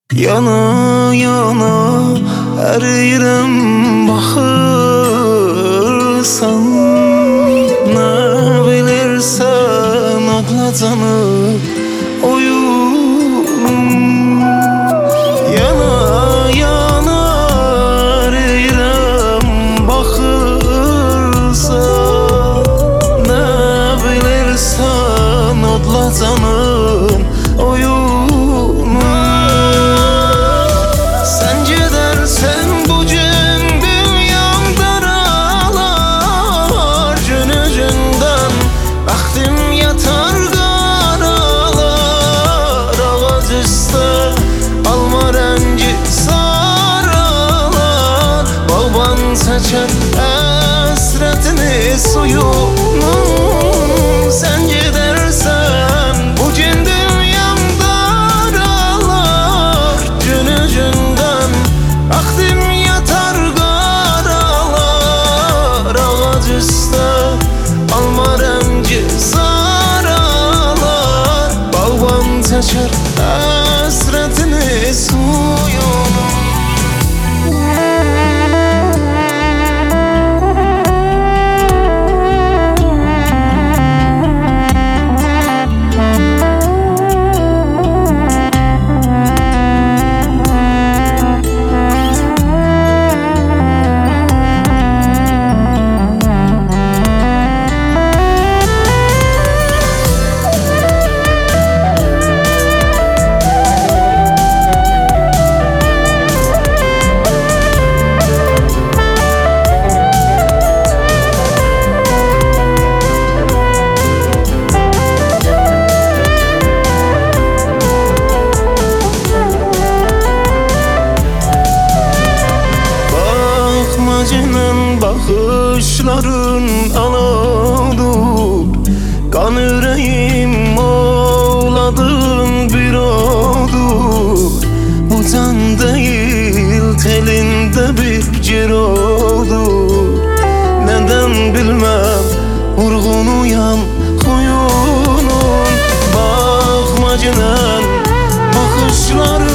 Yana yana eriyirəm baxırsan, nə bilirsən adla canım oyunum. Yana yana eriyirəm baxırsan, nə bilirsən adla canım oyunum. Saçar hasretini suyunum. Sen gidersen bu cin dünyam daralar, cünücünden vaktim yatar karalar. Ağaç üstte alma rengi saralar, bağban saçar hasretini suyunum. Bakışların aladır, kan yüreğim oğladın bir odur. Bu can değil telinde bir cirodur. Neden bilmem vurgun uyan huyunun. Bakma cinen bakışların